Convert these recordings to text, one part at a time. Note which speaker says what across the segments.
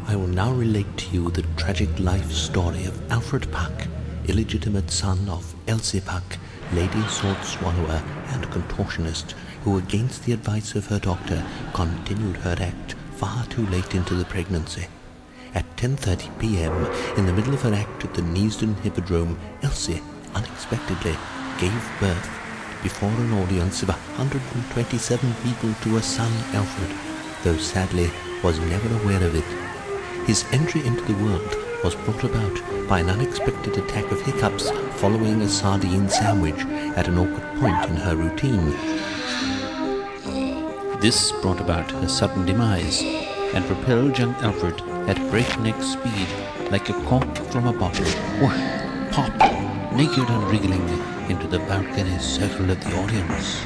Speaker 1: I will now relate to you the tragic life story of Alfred Puck, illegitimate son of Elsie Puck, lady sword swallower and contortionist, who against the advice of her doctor continued her act far too late into the pregnancy. At 10:30 p.m., in the middle of her act at the Neasden Hippodrome, Elsie unexpectedly gave birth before an audience of 127 people to a son, Alfred, though sadly was never aware of it. His entry into the world was brought about by an unexpected attack of hiccups following a sardine sandwich at an awkward point in her routine. This brought about her sudden demise and propelled young Alfred at breakneck speed like a cork from a bottle, whoosh, pop, naked and wriggling into the balcony circle of the audience.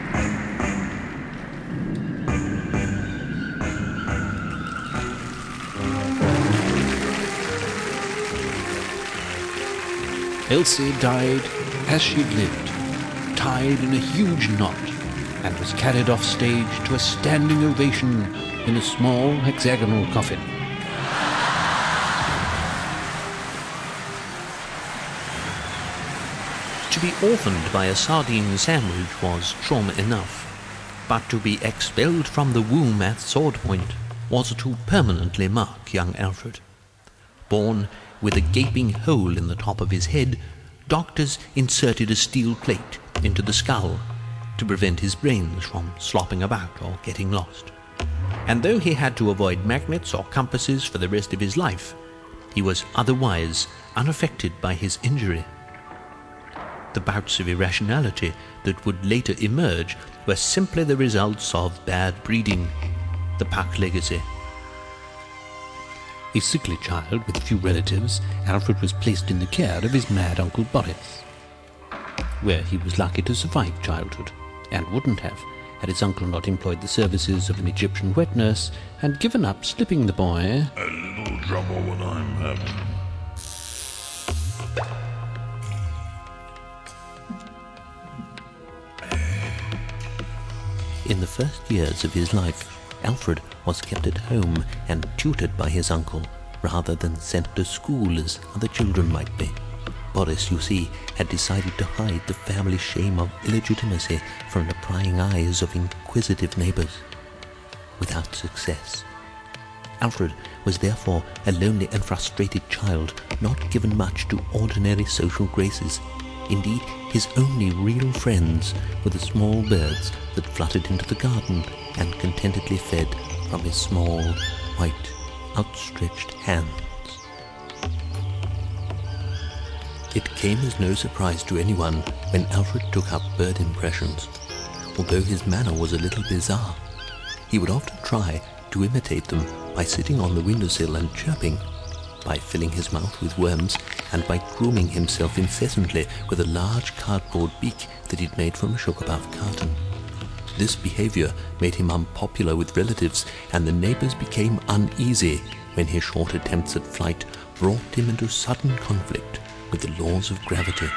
Speaker 1: Elsie died as she'd lived, tied in a huge knot, and was carried off stage to a standing ovation in a small hexagonal coffin. To be orphaned by a sardine sandwich was trauma enough, but to be expelled from the womb at sword point was to permanently mark young Alfred. Born with a gaping hole in the top of his head, doctors inserted a steel plate into the skull to prevent his brains from slopping about or getting lost. And though he had to avoid magnets or compasses for the rest of his life, he was otherwise unaffected by his injury. The bouts of irrationality that would later emerge were simply the results of bad breeding, the Puck legacy. A sickly child with few relatives, Alfred was placed in the care of his mad Uncle Boris, where he was lucky to survive childhood, and wouldn't have had his uncle not employed the services of an Egyptian wet nurse and given up slipping the boy
Speaker 2: a little trouble when I'm having.
Speaker 1: In the first years of his life, Alfred was kept at home and tutored by his uncle, rather than sent to school as other children might be. Boris, you see, had decided to hide the family shame of illegitimacy from the prying eyes of inquisitive neighbours. Without success. Alfred was therefore a lonely and frustrated child, not given much to ordinary social graces. Indeed, his only real friends were the small birds that fluttered into the garden and contentedly fed from his small, white, outstretched hands. It came as no surprise to anyone when Alfred took up bird impressions, although his manner was a little bizarre. He would often try to imitate them by sitting on the windowsill and chirping, by filling his mouth with worms, and by grooming himself incessantly with a large cardboard beak that he'd made from a sugar-puff carton. This behavior made him unpopular with relatives, and the neighbors became uneasy when his short attempts at flight brought him into sudden conflict with the laws of gravity.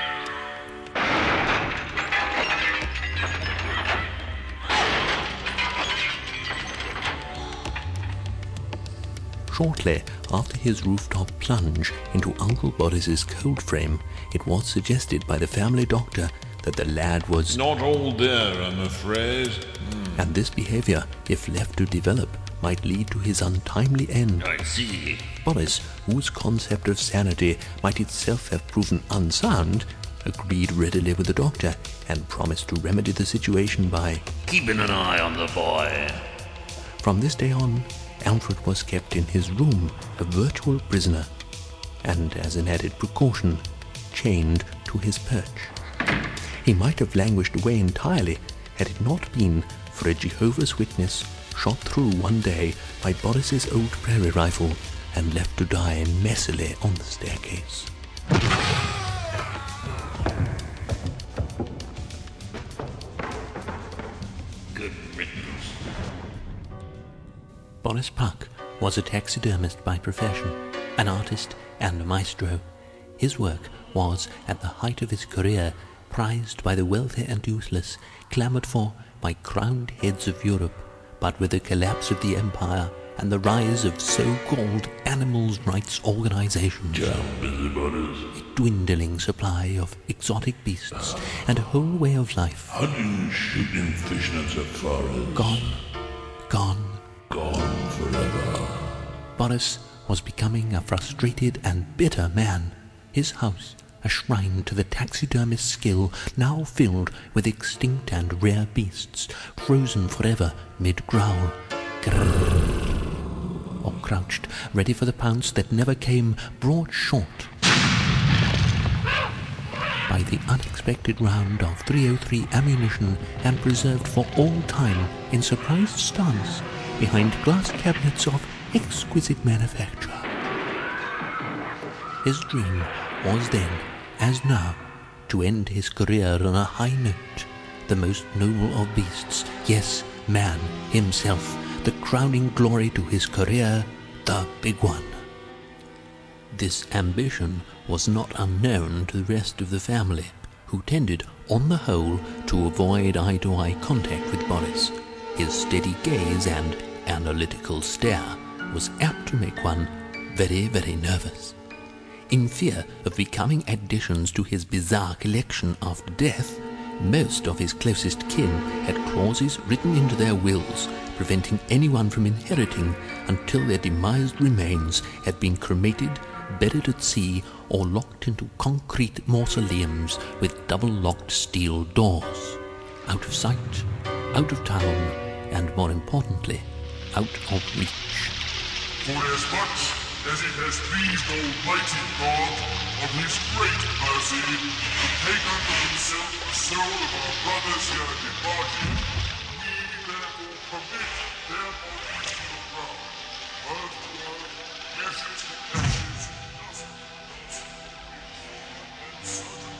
Speaker 1: Shortly after his rooftop plunge into Uncle Boris's cold frame, it was suggested by the family doctor that the lad was
Speaker 2: not all there, I'm afraid.
Speaker 1: And this behavior, if left to develop, might lead to his untimely end.
Speaker 2: I see.
Speaker 1: Boris, whose concept of sanity might itself have proven unsound, agreed readily with the doctor and promised to remedy the situation by
Speaker 2: keeping an eye on the boy.
Speaker 1: From this day on, Alfred was kept in his room, a virtual prisoner, and as an added precaution, chained to his perch. He might have languished away entirely had it not been for a Jehovah's Witness shot through one day by Boris's old prairie rifle and left to die messily on the staircase.
Speaker 2: Good riddance.
Speaker 1: Boris Puck was a taxidermist by profession, an artist and a maestro. His work was, at the height of his career, prized by the wealthy and useless, clamoured for by crowned heads of Europe, but with the collapse of the empire, and the rise of so-called animals' rights organizations,
Speaker 2: Busybodies.
Speaker 1: a dwindling supply of exotic beasts, and a whole way of life
Speaker 2: Hunting, shooting, fishing and safaris.
Speaker 1: gone.
Speaker 2: Gone forever.
Speaker 1: Boris was becoming a frustrated and bitter man. His house, a shrine to the taxidermist's skill, now filled with extinct and rare beasts, frozen forever mid-growl, grrrr, or crouched, ready for the pounce that never came, brought short by the unexpected round of .303 ammunition and preserved for all time in surprised stance behind glass cabinets of exquisite manufacture. His dream was then, as now, to end his career on a high note, the most noble of beasts, yes, man himself, the crowning glory to his career, the big one. This ambition was not unknown to the rest of the family, who tended, on the whole, to avoid eye-to-eye contact with Boris. His steady gaze and analytical stare was apt to make one very, very nervous. In fear of becoming additions to his bizarre collection after death, most of his closest kin had clauses written into their wills preventing anyone from inheriting until their demised remains had been cremated, buried at sea, or locked into concrete mausoleums with double-locked steel doors. Out of sight, out of town, and more importantly, out of reach.
Speaker 3: Forasmuch as it has pleased Almighty God of His great mercy to take unto Himself the soul of our brothers here departed, we therefore commit their bodies to the ground, word to word, ashes to ashes, dust to dust, and certainly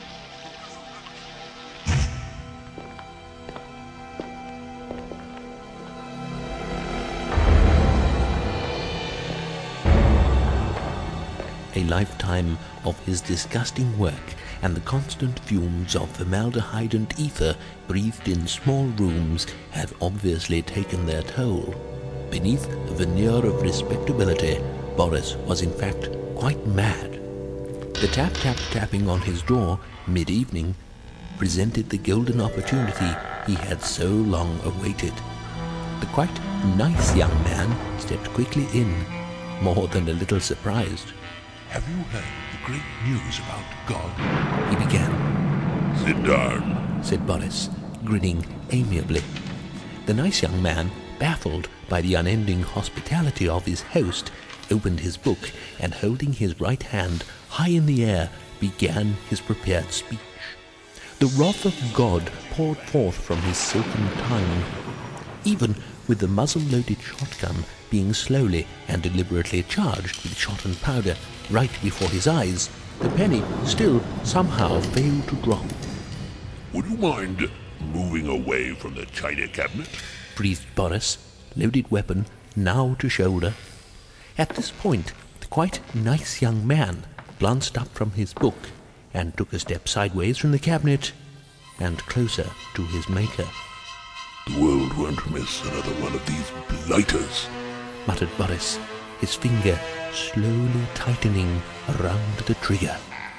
Speaker 1: A lifetime of his disgusting work and the constant fumes of formaldehyde and ether breathed in small rooms had obviously taken their toll. Beneath a veneer of respectability, Boris was in fact quite mad. The tap-tap-tapping on his door mid-evening presented the golden opportunity he had so long awaited. The quite nice young man stepped quickly in, more than a little surprised.
Speaker 2: Have you heard the great news about God?
Speaker 1: He began.
Speaker 2: Sit down.
Speaker 1: Said Boris, grinning amiably. The nice young man, baffled by the unending hospitality of his host, opened his book and, holding his right hand high in the air, began his prepared speech. The wrath of God poured forth from his silken tongue. Even with the muzzle-loaded shotgun being slowly and deliberately charged with shot and powder right before his eyes, the penny still somehow failed to drop.
Speaker 2: Would you mind moving away from the china cabinet?
Speaker 1: Breathed Boris, loaded weapon now to shoulder. At this point, the quite nice young man glanced up from his book and took a step sideways from the cabinet and closer to his maker.
Speaker 2: The world won't miss another one of these blighters,
Speaker 1: muttered Boris, his finger slowly tightening around the trigger.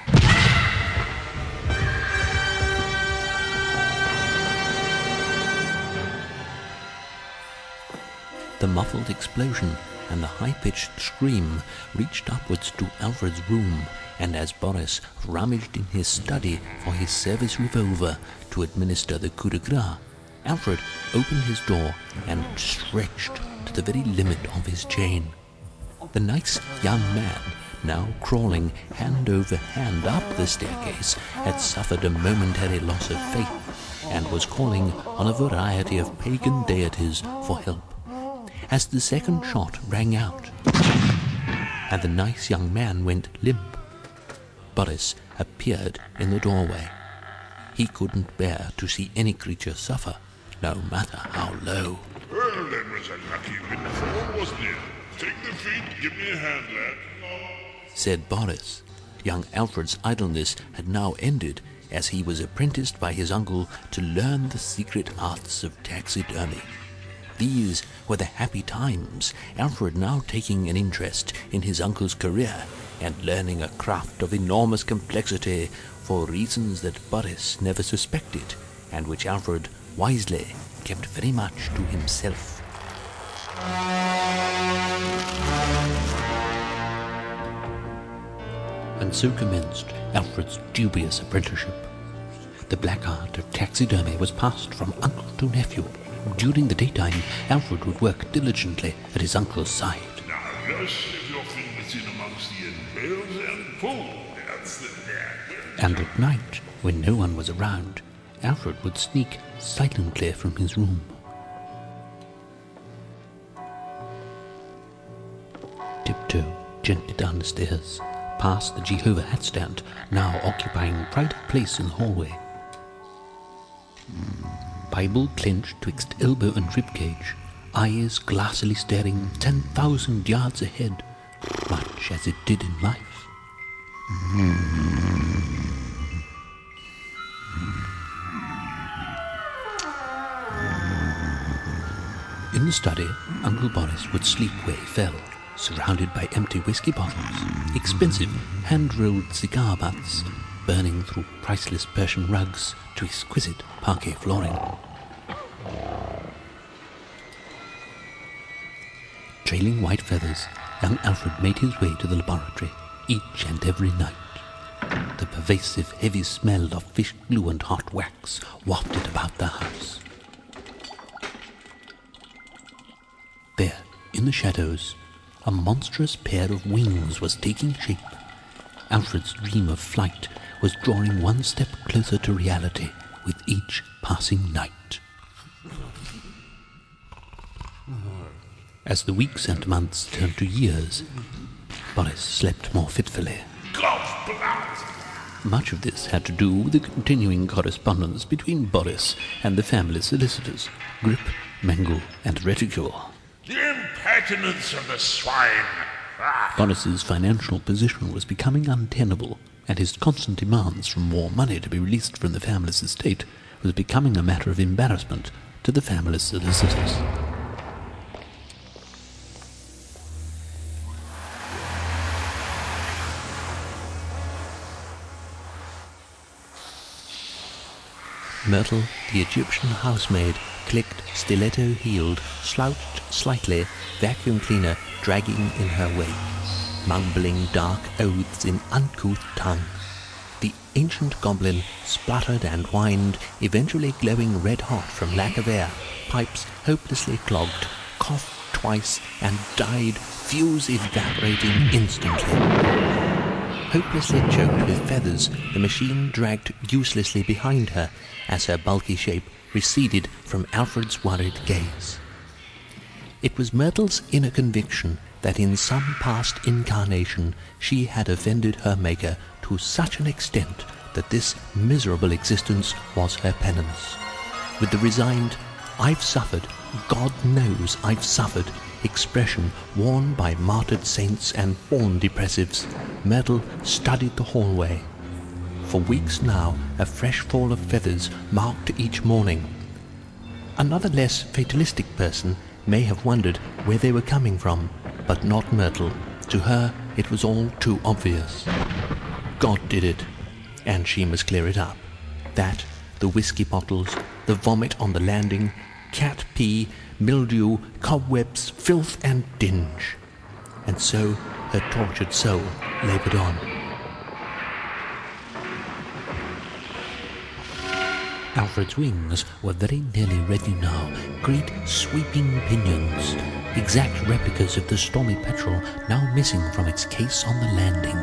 Speaker 1: The muffled explosion and the high-pitched scream reached upwards to Alfred's room, and as Boris rummaged in his study for his service revolver to administer the coup de grace, Alfred opened his door and stretched to the very limit of his chain. The nice young man, now crawling hand over hand up the staircase, had suffered a momentary loss of faith and was calling on a variety of pagan deities for help. As the second shot rang out and the nice young man went limp, Boris appeared in the doorway. He couldn't bear to see any creature suffer, no matter how low.
Speaker 3: Well, that was a lucky windfall, wasn't it? Take the feet, give me a hand, lad.
Speaker 1: Said Boris. Young Alfred's idleness had now ended, as he was apprenticed by his uncle to learn the secret arts of taxidermy. These were the happy times, Alfred now taking an interest in his uncle's career and learning a craft of enormous complexity for reasons that Boris never suspected, and which Alfred wisely kept very much to himself. And so commenced Alfred's dubious apprenticeship. The black art of taxidermy was passed from uncle to nephew. During the daytime, Alfred would work diligently at his uncle's side.
Speaker 2: Now just slip your fingers in amongst the entrails and pull. That's the dad.
Speaker 1: And at night, when no one was around, Alfred would sneak silently from his room. Tiptoe gently down the stairs, past the Jehovah hat stand, now occupying pride of place in the hallway. Bible clenched twixt elbow and ribcage, eyes glassily staring 10,000 yards ahead, much as it did in life. In the study, Uncle Boris would sleep where he fell, surrounded by empty whiskey bottles, expensive hand-rolled cigar butts, burning through priceless Persian rugs to exquisite parquet flooring. Trailing white feathers, young Alfred made his way to the laboratory each and every night. The pervasive, heavy smell of fish glue and hot wax wafted about the house. There, in the shadows, a monstrous pair of wings was taking shape. Alfred's dream of flight was drawing one step closer to reality with each passing night. As the weeks and months turned to years, Boris slept more fitfully. Much of this had to do with the continuing correspondence between Boris and the family solicitors, Grip, Mangle, and Reticule.
Speaker 2: The impertinence of the swine!
Speaker 1: Boris's financial position was becoming untenable, and his constant demands for more money to be released from the family's estate was becoming a matter of embarrassment to the family's solicitors. Myrtle, the Egyptian housemaid, clicked, stiletto-heeled, slouched slightly, vacuum cleaner dragging in her wake, mumbling dark oaths in uncouth tongue. The ancient goblin spluttered and whined, eventually glowing red-hot from lack of air, pipes hopelessly clogged, coughed twice, and died, fuse evaporating instantly. Hopelessly choked with feathers, the machine dragged uselessly behind her as her bulky shape receded from Alfred's worried gaze. It was Myrtle's inner conviction that in some past incarnation she had offended her Maker to such an extent that this miserable existence was her penance. With the resigned, "I've suffered, God knows I've suffered," expression worn by martyred saints and born depressives, Myrtle studied the hallway. For weeks now, a fresh fall of feathers marked each morning. Another less fatalistic person may have wondered where they were coming from, but not Myrtle. To her, it was all too obvious. God did it, and she must clear it up. That, the whiskey bottles, the vomit on the landing, cat pee, mildew, cobwebs, filth and dinge. And so her tortured soul laboured on. Alfred's wings were very nearly ready now, great sweeping pinions, exact replicas of the Stormy Petrel now missing from its case on the landing.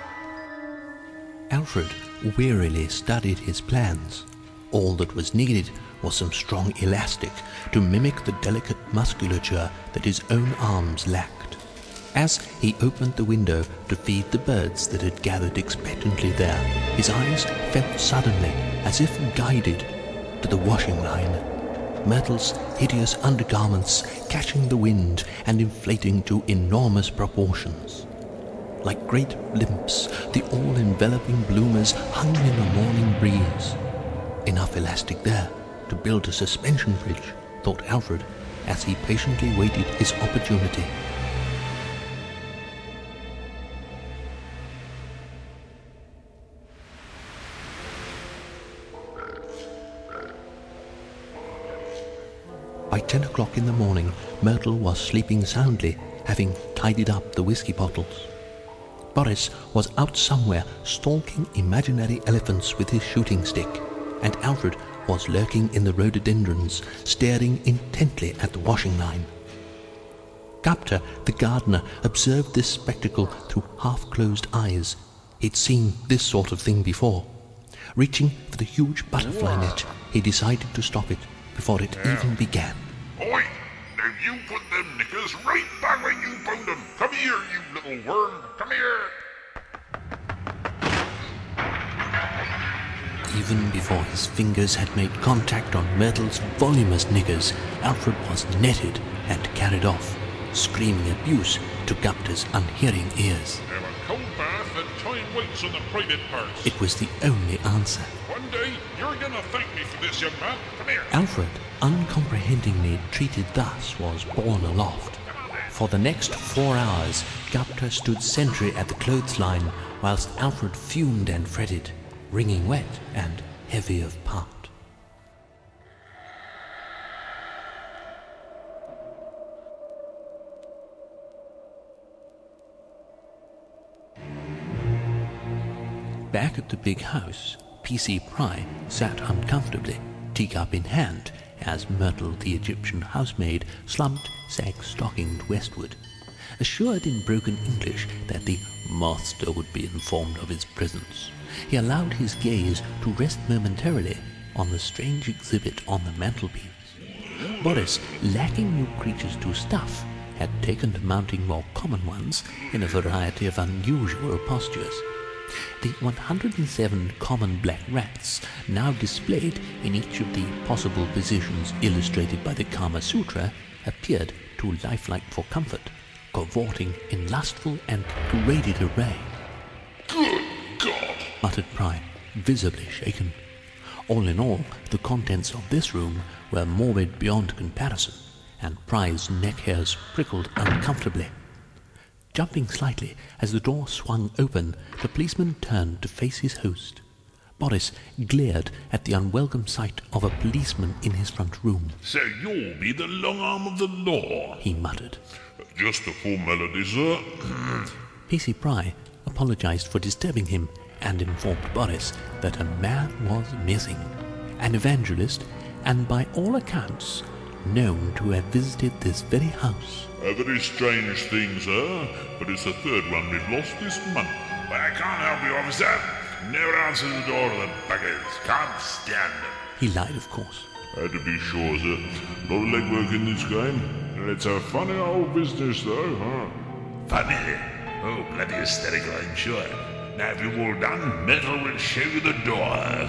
Speaker 1: Alfred wearily studied his plans. All that was needed was some strong elastic to mimic the delicate musculature that his own arms lacked. As he opened the window to feed the birds that had gathered expectantly there, his eyes felt suddenly, as if guided, to the washing line. Myrtle's hideous undergarments catching the wind and inflating to enormous proportions. Like great blimps, the all-enveloping bloomers hung in the morning breeze. Enough elastic there to build a suspension bridge, thought Alfred, as he patiently waited his opportunity. By 10 o'clock in the morning, Myrtle was sleeping soundly, having tidied up the whiskey bottles. Boris was out somewhere stalking imaginary elephants with his shooting stick, and Alfred was lurking in the rhododendrons, staring intently at the washing line. Gapta, the gardener, observed this spectacle through half-closed eyes. He'd seen this sort of thing before. Reaching for the huge butterfly net, he decided to stop it before it even began.
Speaker 2: Oi! Now you put them knickers right back where you found them. Come here, you little worm. Come here.
Speaker 1: Even before his fingers had made contact on Myrtle's voluminous knickers, Alfred was netted and carried off, screaming abuse to Gapta's unhearing ears.
Speaker 2: Have a cold bath and time waits on the private parts.
Speaker 1: It was the only answer.
Speaker 2: One day, you're gonna thank me for this, young man. Come here.
Speaker 1: Alfred, uncomprehendingly treated thus, was borne aloft. For the next 4 hours, Gapta stood sentry at the clothesline, whilst Alfred fumed and fretted, wringing wet and heavy of part. Back at the big house, P.C. Pry sat uncomfortably, teacup in hand, as Myrtle, the Egyptian housemaid, slumped sag-stockinged westward. Assured in broken English that the master would be informed of his presence, he allowed his gaze to rest momentarily on the strange exhibit on the mantelpiece. Boris, lacking new creatures to stuff, had taken to mounting more common ones in a variety of unusual postures. The 107 common black rats, now displayed in each of the possible positions illustrated by the Kama Sutra, appeared too lifelike for comfort, cavorting in lustful and paraded array.
Speaker 2: Good God!
Speaker 1: Muttered Pry, visibly shaken. All in all, the contents of this room were morbid beyond comparison, and Pry's neck hairs prickled uncomfortably. Jumping slightly as the door swung open, the policeman turned to face his host. Boris glared at the unwelcome sight of a policeman in his front room.
Speaker 2: So you'll be the long arm of the law,
Speaker 1: he muttered.
Speaker 2: Just a formality, sir.
Speaker 1: P.C. Pry apologized for disturbing him and informed Boris that a man was missing, an evangelist, and by all accounts known to have visited this very house.
Speaker 2: A very strange thing, sir, but it's the third one we've lost this month. But I can't help you, officer. Never answer the door to the buggers. Can't stand them.
Speaker 1: He lied, of course.
Speaker 2: Had to be sure, sir. A lot of legwork in this game. And it's a funny old business, though, huh? Funny? Oh, bloody hysterical, I'm sure. Now, if you've all done, Metal will show you the door.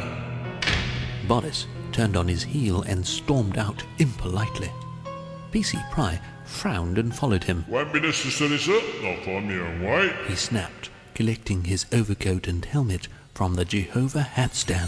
Speaker 1: Boris turned on his heel and stormed out impolitely. P.C. Pry frowned and followed him.
Speaker 2: Won't be necessary, sir. I'll find my own way.
Speaker 1: He snapped, collecting his overcoat and helmet from the Jehovah hat stand.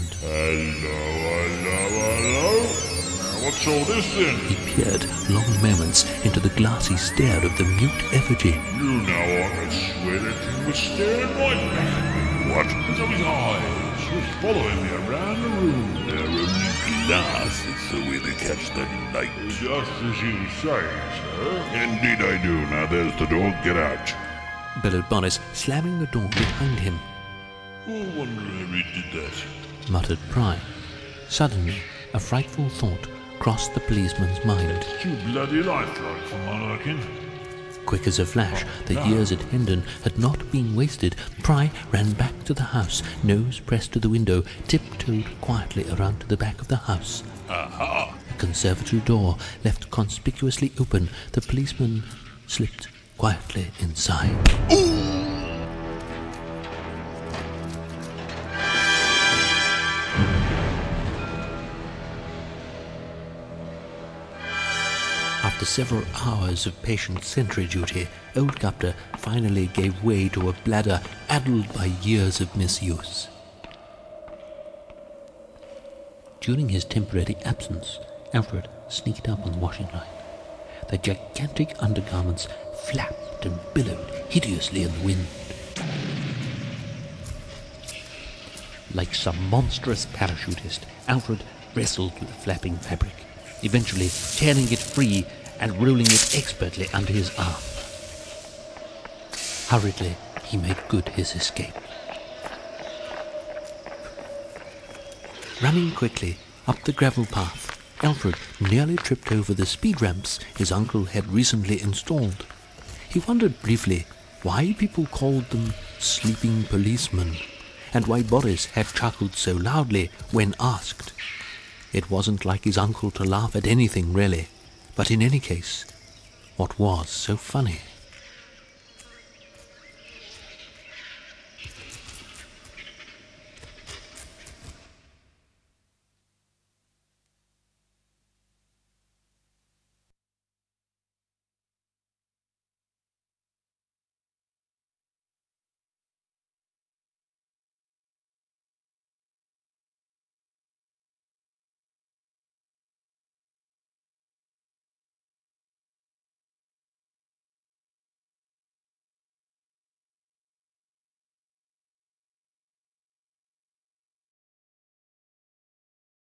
Speaker 2: Hello. Now, what's all this, then?
Speaker 1: He peered long moments into the glassy stare of the mute effigy.
Speaker 2: You know, I could swear that you were staring right back at me. What? And so his eyes were following me around the room. They're only glass. It's the way they catch the light. Just as you say, sir. Indeed I do. Now there's the door. Get out.
Speaker 1: Bellowed Boris, slamming the door behind him.
Speaker 2: I wonder how he did that.
Speaker 1: Muttered Pry. Suddenly, a frightful thought crossed the policeman's mind.
Speaker 2: Too bloody lifelike for my liking.
Speaker 1: Quick as a flash, the years at Hendon had not been wasted. Pry ran back to the house, nose pressed to the window, tiptoed quietly around to the back of the house.
Speaker 2: Aha!
Speaker 1: The conservatory door left conspicuously open. The policeman slipped quietly inside. After several hours of patient sentry duty, old Gapta finally gave way to a bladder addled by years of misuse. During his temporary absence, Alfred sneaked up on the washing line. The gigantic undergarments flapped and billowed hideously in the wind. Like some monstrous parachutist, Alfred wrestled with the flapping fabric, eventually tearing it free and rolling it expertly under his arm. Hurriedly, he made good his escape. Running quickly up the gravel path, Alfred nearly tripped over the speed ramps his uncle had recently installed. He wondered briefly why people called them sleeping policemen, and why Boris had chuckled so loudly when asked. It wasn't like his uncle to laugh at anything, really, but in any case, what was so funny?